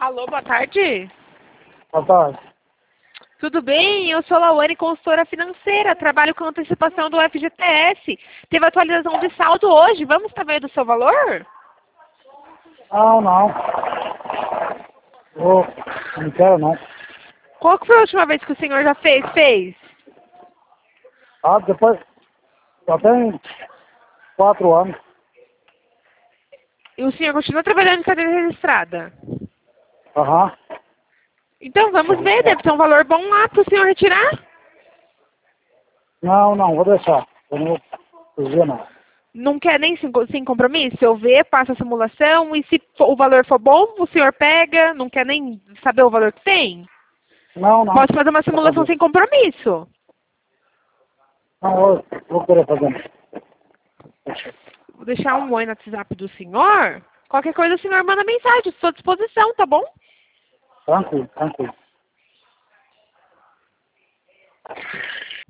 Alô, boa tarde. Boa tarde. Tudo bem? Eu sou Lawane, consultora financeira. Trabalho com antecipação do FGTS. Teve atualização de saldo hoje. Vamos saber do seu valor? Não. Não quero não. Qual que foi a última vez que o senhor já fez? Depois, já tem 4 anos. E o senhor continua trabalhando em carteira registrada? Aham. Então vamos ver, deve ter um valor bom lá para o senhor retirar. Não, vou deixar. Eu não vou fazer não. Não quer nem sem compromisso? Eu ver, passa a simulação e se o valor for bom, o senhor pega, não quer nem saber o valor que tem? Não. Posso fazer uma simulação sem compromisso. Não, eu vou querer fazer. Vou deixar um oi no WhatsApp do senhor. Qualquer coisa o senhor manda mensagem, estou à disposição, tá bom? Tranquilo.